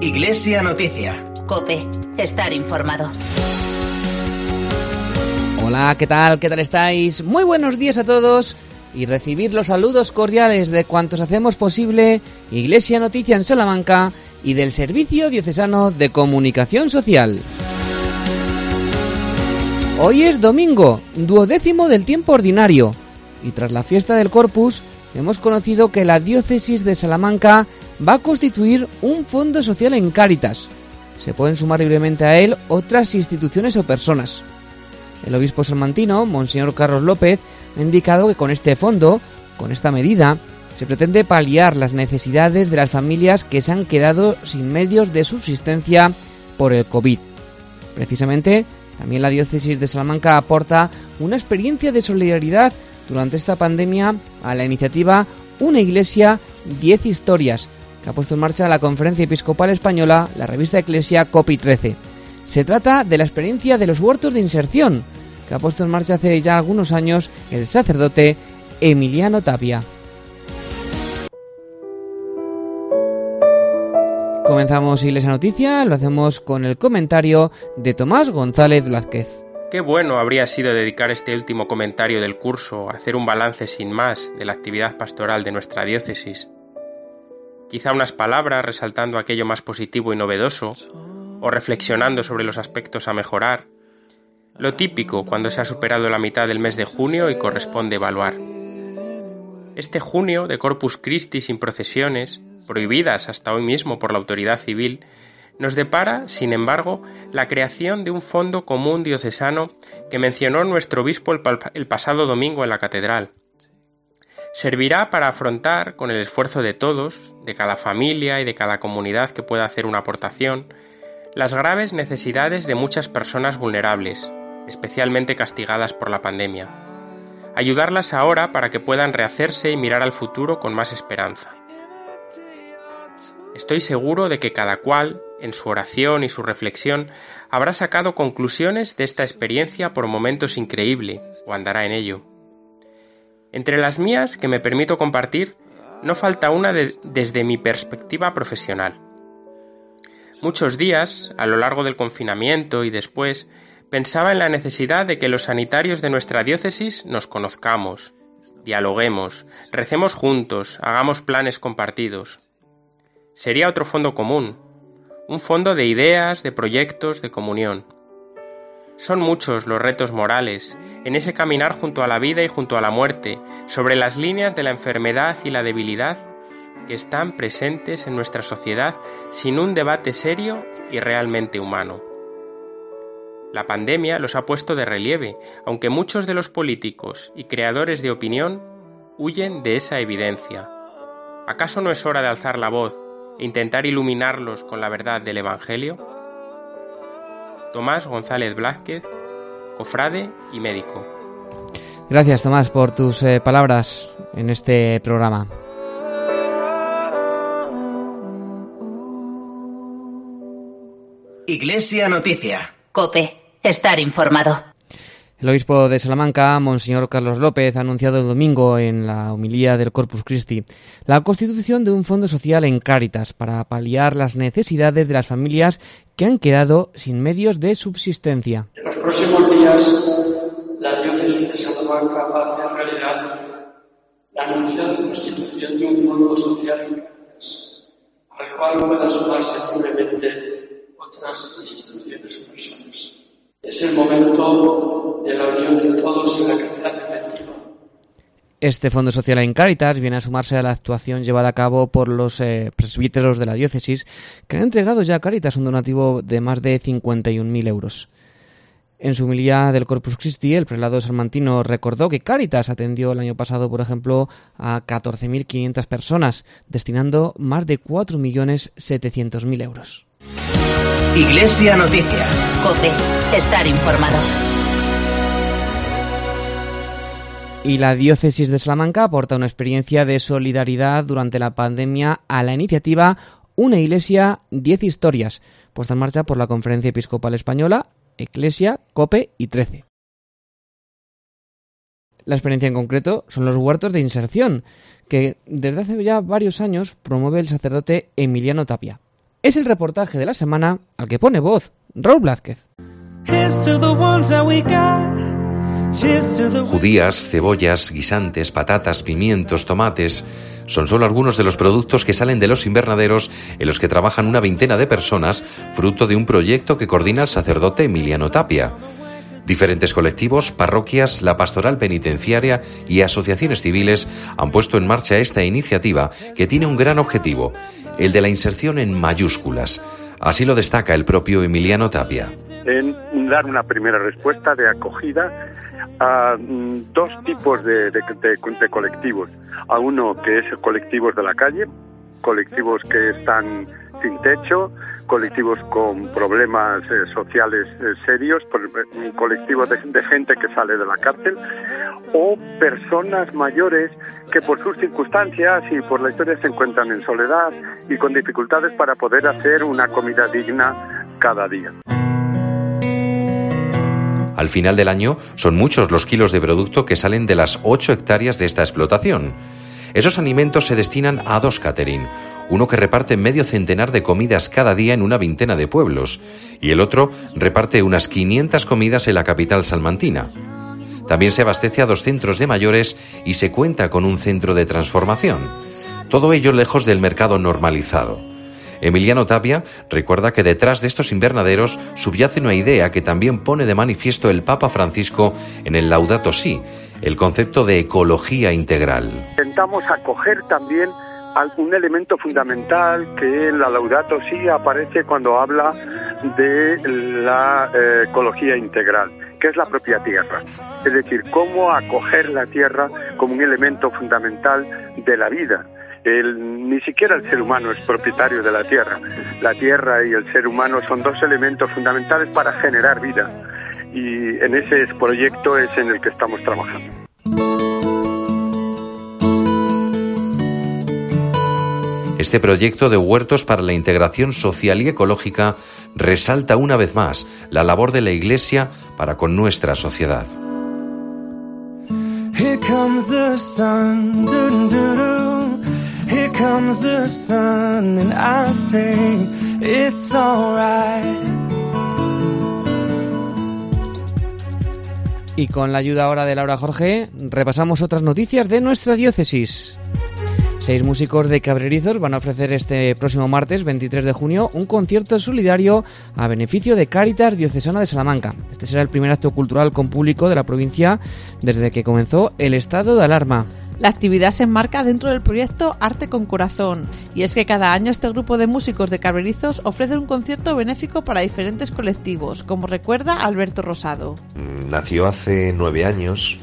Iglesia Noticia. COPE. Estar informado. Hola, ¿qué tal? ¿Qué tal estáis? Muy buenos días a todos y recibid los saludos cordiales de cuantos hacemos posible Iglesia Noticia en Salamanca y del Servicio Diocesano de Comunicación Social. Hoy es domingo, 12º del tiempo ordinario, y tras la fiesta del Corpus hemos conocido que la Diócesis de Salamanca va a constituir un fondo social en Cáritas. Se pueden sumar libremente a él otras instituciones o personas. El obispo salmantino, Monseñor Carlos López, ha indicado que con este fondo, con esta medida, se pretende paliar las necesidades de las familias que se han quedado sin medios de subsistencia por el COVID. Precisamente, también la Diócesis de Salamanca aporta una experiencia de solidaridad durante esta pandemia a la iniciativa Una Iglesia, 10 historias, que ha puesto en marcha la Conferencia Episcopal Española, la revista Eclesia COPE 13. Se trata de la experiencia de los huertos de inserción, que ha puesto en marcha hace ya algunos años el sacerdote Emiliano Tapia. Comenzamos Iglesia Noticia, lo hacemos con el comentario de Tomás González Blázquez. Qué bueno habría sido dedicar este último comentario del curso a hacer un balance sin más de la actividad pastoral de nuestra diócesis. Quizá unas palabras resaltando aquello más positivo y novedoso, o reflexionando sobre los aspectos a mejorar. Lo típico cuando se ha superado la mitad del mes de junio y corresponde evaluar. Este junio de Corpus Christi sin procesiones, prohibidas hasta hoy mismo por la autoridad civil, nos depara, sin embargo, la creación de un fondo común diocesano que mencionó nuestro obispo el pasado domingo en la catedral. Servirá para afrontar, con el esfuerzo de todos, de cada familia y de cada comunidad que pueda hacer una aportación, las graves necesidades de muchas personas vulnerables, especialmente castigadas por la pandemia. Ayudarlas ahora para que puedan rehacerse y mirar al futuro con más esperanza. Estoy seguro de que cada cual, en su oración y su reflexión, habrá sacado conclusiones de esta experiencia por momentos increíble, o andará en ello. Entre las mías que me permito compartir, no falta una desde mi perspectiva profesional. Muchos días, a lo largo del confinamiento y después, pensaba en la necesidad de que los sanitarios de nuestra diócesis nos conozcamos, dialoguemos, recemos juntos, hagamos planes compartidos. Sería otro fondo común, un fondo de ideas, de proyectos, de comunión. Son muchos los retos morales, en ese caminar junto a la vida y junto a la muerte, sobre las líneas de la enfermedad y la debilidad, que están presentes en nuestra sociedad sin un debate serio y realmente humano. La pandemia los ha puesto de relieve, aunque muchos de los políticos y creadores de opinión huyen de esa evidencia. ¿Acaso no es hora de alzar la voz e intentar iluminarlos con la verdad del Evangelio? Tomás González Blázquez, cofrade y médico. Gracias, Tomás, por tus palabras en este programa. Iglesia Noticia. COPE. Estar informado. El obispo de Salamanca, Monseñor Carlos López, ha anunciado el domingo en la homilía del Corpus Christi la constitución de un fondo social en Cáritas para paliar las necesidades de las familias que han quedado sin medios de subsistencia. En los próximos días, la diócesis de Salamanca va a hacer realidad la anunciada constitución de un fondo social en Cáritas, al cual puedan sumarse libremente otras instituciones o personas. Es el momento de la unión de todos en la caridad efectiva. Este Fondo Social en Cáritas viene a sumarse a la actuación llevada a cabo por los presbíteros de la diócesis, que han entregado ya a Cáritas un donativo de más de 51.000 euros. En su homilía del Corpus Christi, el prelado salmantino recordó que Cáritas atendió el año pasado, por ejemplo, a 14.500 personas, destinando más de 4.700.000 euros. Iglesia Noticia. COPE. Estar informado. Y la Diócesis de Salamanca aporta una experiencia de solidaridad durante la pandemia a la iniciativa Una Iglesia, 10 historias, puesta en marcha por la Conferencia Episcopal Española, Eclesia, COPE y 13. La experiencia en concreto son los huertos de inserción, que desde hace ya varios años promueve el sacerdote Emiliano Tapia. Es el reportaje de la semana al que pone voz Raúl Blázquez. Judías, cebollas, guisantes, patatas, pimientos, tomates... son solo algunos de los productos que salen de los invernaderos en los que trabajan una veintena de personas, fruto de un proyecto que coordina el sacerdote Emiliano Tapia. Diferentes colectivos, parroquias, la pastoral penitenciaria y asociaciones civiles han puesto en marcha esta iniciativa que tiene un gran objetivo, el de la inserción en mayúsculas. Así lo destaca el propio Emiliano Tapia. En dar una primera respuesta de acogida a dos tipos de colectivos. A uno que es colectivos de la calle, colectivos que están sin techo, colectivos con problemas sociales serios, colectivos de gente que sale de la cárcel, o personas mayores que por sus circunstancias y por la historia se encuentran en soledad y con dificultades para poder hacer una comida digna cada día. Al final del año son muchos los kilos de producto que salen de las 8 hectáreas de esta explotación. Esos alimentos se destinan a 2 catering, uno que reparte medio centenar de comidas cada día en una veintena de pueblos, y el otro reparte unas 500 comidas en la capital salmantina. También se abastece a 2 centros de mayores y se cuenta con un centro de transformación. Todo ello lejos del mercado normalizado. Emiliano Tapia recuerda que detrás de estos invernaderos subyace una idea que también pone de manifiesto el Papa Francisco en el Laudato Si, el concepto de ecología integral. Intentamos acoger también algún elemento fundamental que en la Laudato Si aparece cuando habla de la ecología integral, que es la propia tierra. Es decir, cómo acoger la tierra como un elemento fundamental de la vida. Ni siquiera el ser humano es propietario de la tierra. La tierra y el ser humano son 2 elementos fundamentales para generar vida. Y en ese proyecto es en el que estamos trabajando. Este proyecto de huertos para la integración social y ecológica resalta una vez más la labor de la Iglesia para con nuestra sociedad. Here comes the sun, doo-doo-doo-doo. Here comes the sun, and I say it's alright. Y con la ayuda ahora de Laura Jorge, repasamos otras noticias de nuestra diócesis. 6 músicos de Cabrerizos van a ofrecer este próximo martes 23 de junio un concierto solidario a beneficio de Cáritas Diocesana de Salamanca. Este será el primer acto cultural con público de la provincia desde que comenzó el estado de alarma. La actividad se enmarca dentro del proyecto Arte con Corazón, y es que cada año este grupo de músicos de Cabrerizos ofrece un concierto benéfico para diferentes colectivos, como recuerda Alberto Rosado. Nació hace 9 años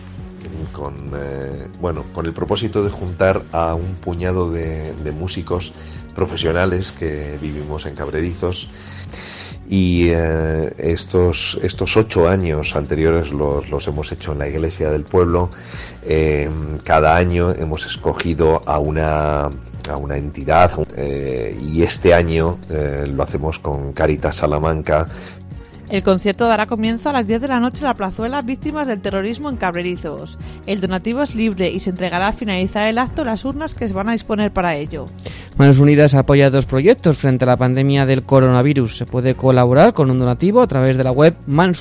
con el propósito de juntar a un puñado de músicos profesionales que vivimos en Cabrerizos. Y estos 8 años anteriores los hemos hecho en la iglesia del pueblo. Cada año hemos escogido a una entidad y este año lo hacemos con Cáritas Salamanca. El concierto dará comienzo a las 10 de la noche en la plazuela Víctimas del Terrorismo en Cabrerizos. El donativo es libre y se entregará al finalizar el acto las urnas que se van a disponer para ello. Manos Unidas apoya 2 proyectos frente a la pandemia del coronavirus. Se puede colaborar con un donativo a través de la web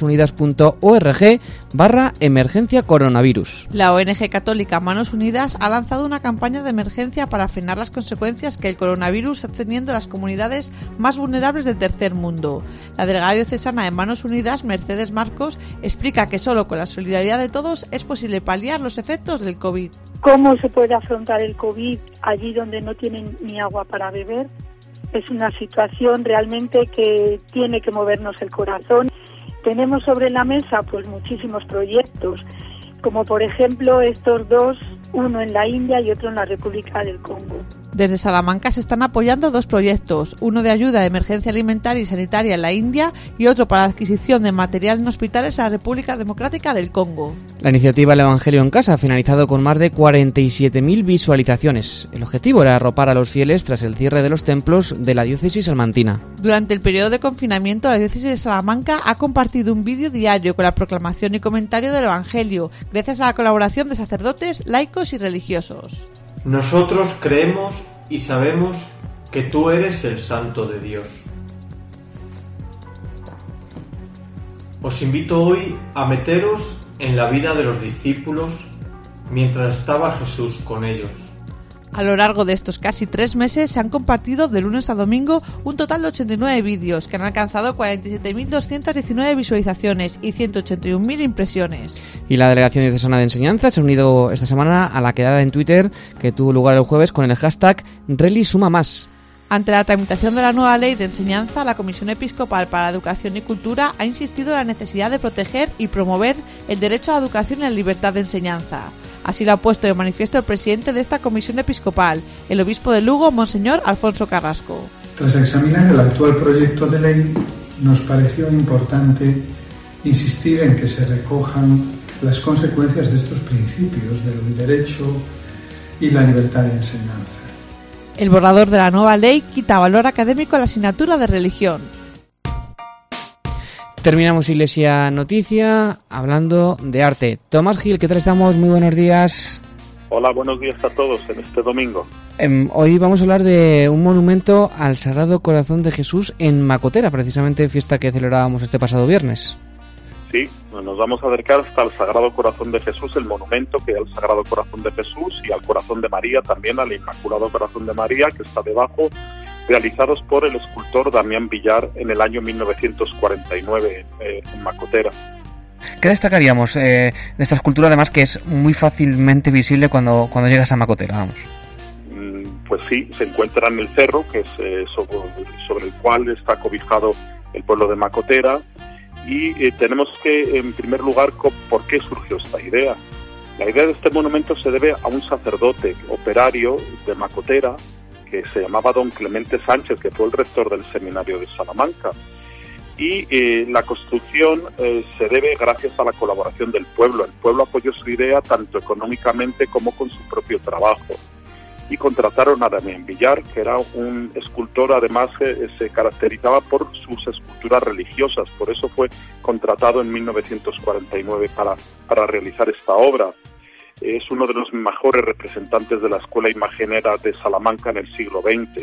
manosunidas.org/emergencia coronavirus. La ONG católica Manos Unidas ha lanzado una campaña de emergencia para frenar las consecuencias que el coronavirus está teniendo en las comunidades más vulnerables del tercer mundo. La delegada diocesana de Manos Unidas, Mercedes Marcos, explica que solo con la solidaridad de todos es posible paliar los efectos del COVID. ¿Cómo se puede afrontar el COVID allí donde no tienen ni agua para beber? Es una situación realmente que tiene que movernos el corazón. Tenemos sobre la mesa pues muchísimos proyectos, como por ejemplo estos 2, uno en la India y otro en la República del Congo. Desde Salamanca se están apoyando 2 proyectos, uno de ayuda de emergencia alimentaria y sanitaria en la India y otro para la adquisición de material en hospitales en la República Democrática del Congo. La iniciativa El Evangelio en Casa ha finalizado con más de 47.000 visualizaciones. El objetivo era arropar a los fieles tras el cierre de los templos de la diócesis salmantina. Durante el periodo de confinamiento, la diócesis de Salamanca ha compartido un vídeo diario con la proclamación y comentario del Evangelio, gracias a la colaboración de sacerdotes, laicos y religiosos. Nosotros creemos y sabemos que tú eres el Santo de Dios. Os invito hoy a meteros en la vida de los discípulos mientras estaba Jesús con ellos. A lo largo de estos casi 3 meses se han compartido de lunes a domingo un total de 89 vídeos que han alcanzado 47.219 visualizaciones y 181.000 impresiones. Y la Delegación Diocesana de Enseñanza se ha unido esta semana a la quedada en Twitter que tuvo lugar el jueves con el hashtag #ReliSumaMás. Ante la tramitación de la nueva ley de enseñanza, la Comisión Episcopal para la Educación y Cultura ha insistido en la necesidad de proteger y promover el derecho a la educación y la libertad de enseñanza. Así lo ha puesto de manifiesto el presidente de esta Comisión Episcopal, el obispo de Lugo, Monseñor Alfonso Carrasco. Tras examinar el actual proyecto de ley, nos pareció importante insistir en que se recojan las consecuencias de estos principios del derecho y la libertad de enseñanza. El borrador de la nueva ley quita valor académico a la asignatura de religión. Terminamos Iglesia Noticia hablando de arte. Tomás Gil, ¿qué tal estamos? Muy buenos días. Hola, buenos días a todos en este domingo. Hoy vamos a hablar de un monumento al Sagrado Corazón de Jesús en Macotera, precisamente fiesta que celebrábamos este pasado viernes. Sí, nos vamos a acercar hasta el Sagrado Corazón de Jesús, el monumento que hay al Sagrado Corazón de Jesús y al Corazón de María, también al Inmaculado Corazón de María, que está debajo, realizados por el escultor Damián Villar en el año 1949 en Macotera. ¿Qué destacaríamos de esta escultura, además, que es muy fácilmente visible cuando llegas a Macotera? Vamos. Pues sí, se encuentra en el cerro, que es sobre el cual está cobijado el pueblo de Macotera. Y tenemos que, en primer lugar, ¿por qué surgió esta idea? La idea de este monumento se debe a un sacerdote operario de Macotera que se llamaba don Clemente Sánchez, que fue el rector del seminario de Salamanca. Y la construcción se debe gracias a la colaboración del pueblo. El pueblo apoyó su idea tanto económicamente como con su propio trabajo. Y contrataron a Damián Villar, que era un escultor, además se caracterizaba por sus esculturas religiosas, por eso fue contratado en 1949 para realizar esta obra. Es uno de los mejores representantes de la escuela imaginera de Salamanca en el siglo XX.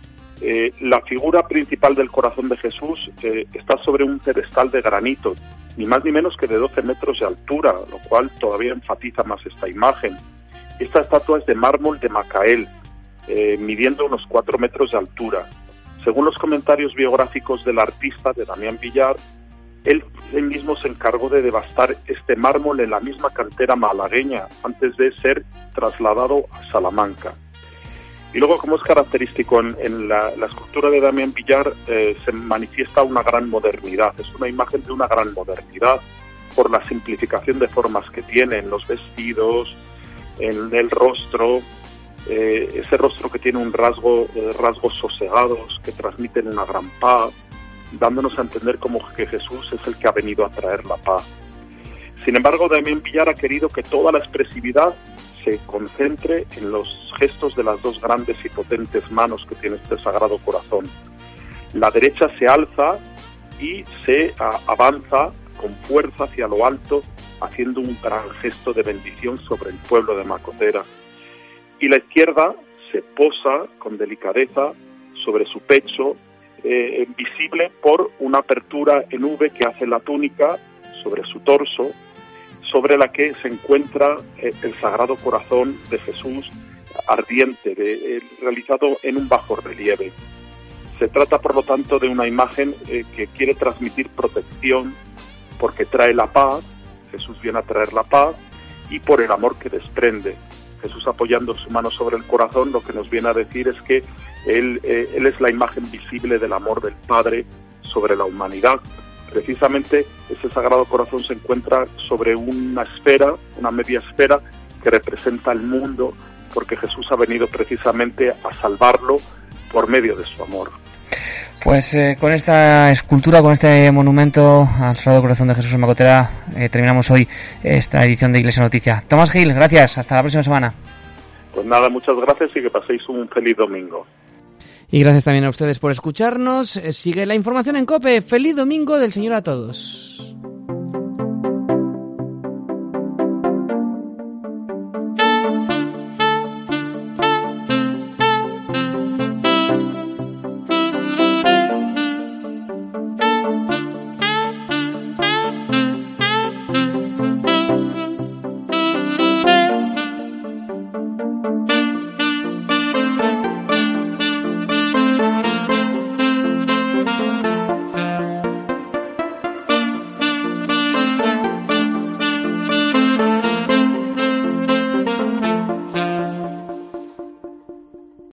La figura principal del Corazón de Jesús está sobre un pedestal de granito, ni más ni menos que de 12 metros de altura, lo cual todavía enfatiza más esta imagen. Esta estatua es de mármol de Macael, midiendo unos 4 metros de altura. Según los comentarios biográficos del artista, de Damián Villar, él mismo se encargó de devastar este mármol en la misma cantera malagueña antes de ser trasladado a Salamanca. Y luego, como es característico en la escultura de Damián Villar, se manifiesta una gran modernidad. Es una imagen de una gran modernidad por la simplificación de formas que tiene en los vestidos, en el rostro, ese rostro que tiene rasgos sosegados que transmiten una gran paz, dándonos a entender como que Jesús es el que ha venido a traer la paz. Sin embargo, Damián Villar ha querido que toda la expresividad se concentre en los gestos de las dos grandes y potentes manos que tiene este Sagrado Corazón. La derecha se alza y se avanza con fuerza hacia lo alto, haciendo un gran gesto de bendición sobre el pueblo de Macotera. Y la izquierda se posa con delicadeza sobre su pecho, visible por una apertura en V que hace la túnica sobre su torso, sobre la que se encuentra el Sagrado Corazón de Jesús ardiente, realizado en un bajo relieve. Se trata, por lo tanto, de una imagen que quiere transmitir protección porque trae la paz. Jesús viene a traer la paz, y por el amor que desprende. Jesús, apoyando su mano sobre el corazón, lo que nos viene a decir es que Él es la imagen visible del amor del Padre sobre la humanidad. Precisamente ese Sagrado Corazón se encuentra sobre una esfera, una media esfera, que representa el mundo, porque Jesús ha venido precisamente a salvarlo por medio de su amor. Pues con esta escultura, con este monumento al Sagrado Corazón de Jesús en Macotera, terminamos hoy esta edición de Iglesia Noticia. Tomás Gil, gracias, hasta la próxima semana. Pues nada, muchas gracias y que paséis un feliz domingo. Y gracias también a ustedes por escucharnos. Sigue la información en COPE. Feliz domingo del Señor a todos.